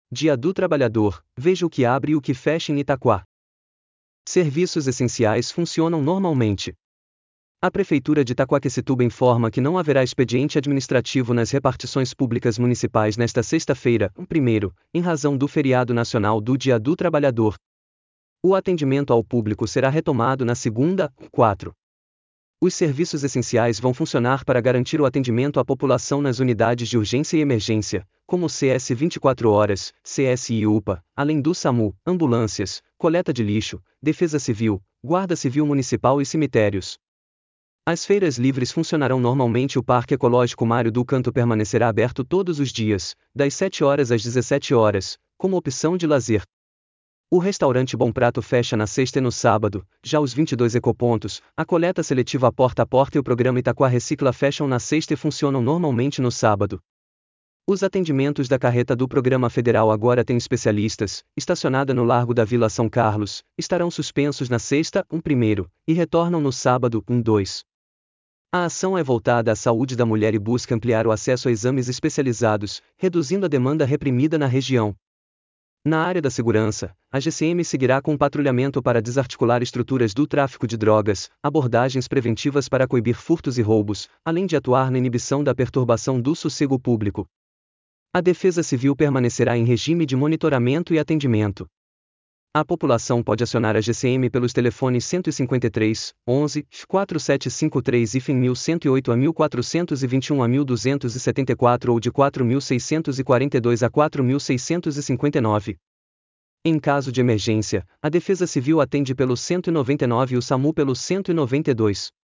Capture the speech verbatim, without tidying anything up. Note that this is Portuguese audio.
Dia do Trabalhador, veja o que abre e o que fecha em Itaquá. Serviços essenciais funcionam normalmente. A Prefeitura de Itaquaquecetuba informa que não haverá expediente administrativo nas repartições públicas municipais nesta sexta-feira, primeiro, em razão do feriado nacional do Dia do Trabalhador. O atendimento ao público será retomado na segunda, quatro. Os serviços essenciais vão funcionar para garantir o atendimento à população nas unidades de urgência e emergência, como C S vinte e quatro horas, C S I e U P A, além do SAMU, ambulâncias, coleta de lixo, defesa civil, guarda civil municipal e cemitérios. As feiras livres funcionarão normalmente. O Parque Ecológico Mário do Canto permanecerá aberto todos os dias, das sete horas às dezessete horas, como opção de lazer. O restaurante Bom Prato fecha na sexta e no sábado. Já os vinte e dois ecopontos, a coleta seletiva porta a porta e o programa Itaquá Recicla fecham na sexta e funcionam normalmente no sábado. Os atendimentos da carreta do Programa Federal Agora Tem Especialistas, estacionada no Largo da Vila São Carlos, estarão suspensos na sexta, um primeiro, e retornam no sábado, um dois. A ação é voltada à saúde da mulher e busca ampliar o acesso a exames especializados, reduzindo a demanda reprimida na região. Na área da segurança, a G C M seguirá com patrulhamento para desarticular estruturas do tráfico de drogas, abordagens preventivas para coibir furtos e roubos, além de atuar na inibição da perturbação do sossego público. A Defesa Civil permanecerá em regime de monitoramento e atendimento. A população pode acionar a G C M pelos telefones cento e cinquenta e três, onze, quatro sete cinco três e mil cento e oito a mil quatrocentos e vinte e um a mil duzentos e setenta e quatro ou de quatro mil seiscentos e quarenta e dois a quatro mil seiscentos e cinquenta e nove. Em caso de emergência, a Defesa Civil atende pelo cento e noventa e nove e o SAMU pelo cento e noventa e dois.